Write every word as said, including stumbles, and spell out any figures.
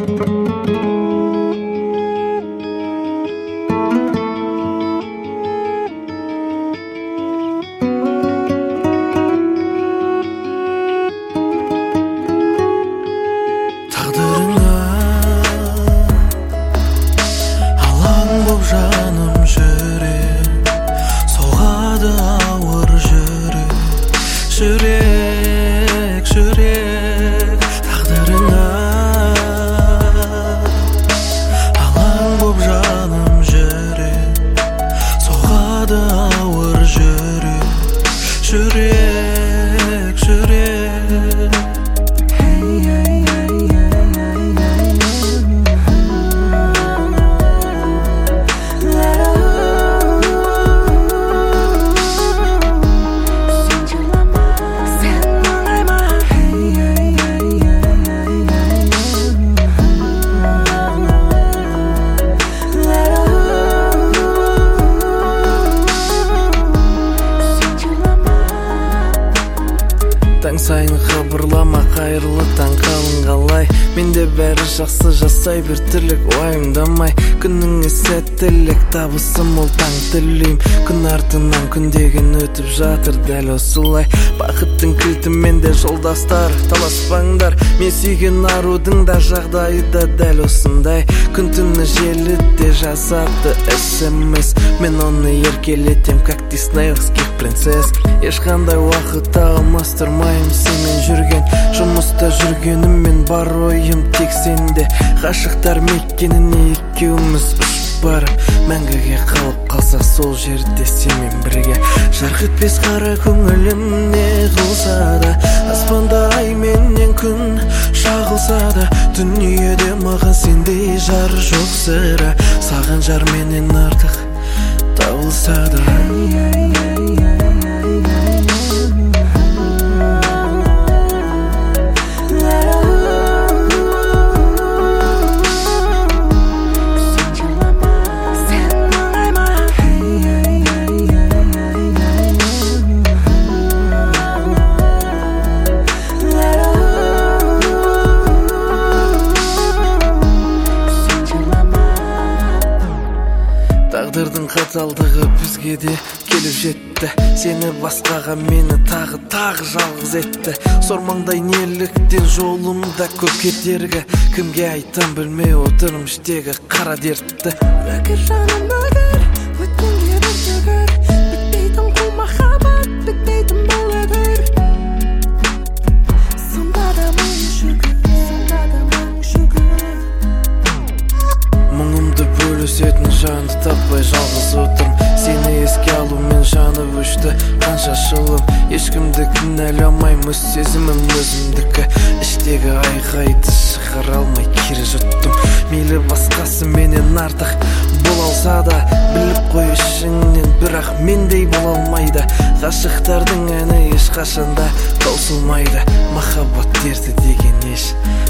Жаным жүрек соғады ауыр жүрек жүрек жүрек тағдырыңа алаң боп жаным жүрек соғады ауыр жүрек жүрек жүрек таң сайын хабарлама қайырлы таң қалың қалай менде бәрі жақсы жасай бір тірлік уайымдамай күніңе сәттілік табысым ол таң тілейм күн артынан күн деген өтіп жатыр дәл осылай бақыттың кілті менде жолдастар таласпаңдар мен сүйген арудың да жағдайы да дәл осындай күн түні желіде жазады смс мен оны еркелетем как диснеевских принцесс ешқандай уақыт алмастырмайым сенімен жүрген жұмыста жүргеніммен бар ойым тек сенде ғашықтар мекеніне екеуміз ұшып барып мәңгіге қалып қалсақ сол жерде сенімен бірге жарқ етпес қара көңілім не қылса да аспанда ай менен күн шағылса да дүниеде маған сендей жар жоқ сірә саған жар менен артық табылса да тағдырдың қаталдығы бізге де келіп жетті сені басқаға мені тағы тағы жалғыз етті сормаңдай неліктен жолымда көп кедергі кімге айтам білмей отырмын іштегі қара дертті өкір жаным өкір өткенге бір төгір бітпейтін қу махаббат бітпейтін бұл өкір сонда да мың шүкір сонда да мың шүкір мұңымды бөлісетін жанды таппай жалғыз отырмын сені еске алумен жанып өшті қанша жылым ешкімді кінәламаймын өз сезімім өзімдікі іштегі айқайды шығара алмай кері жұттым мейлі басқасы менен артық бола алса да біліп қой ішіңнен бірақ мендей бола алмайды ғашықтардың әні ешқашанда таусылмайды махаббат дерті деген еш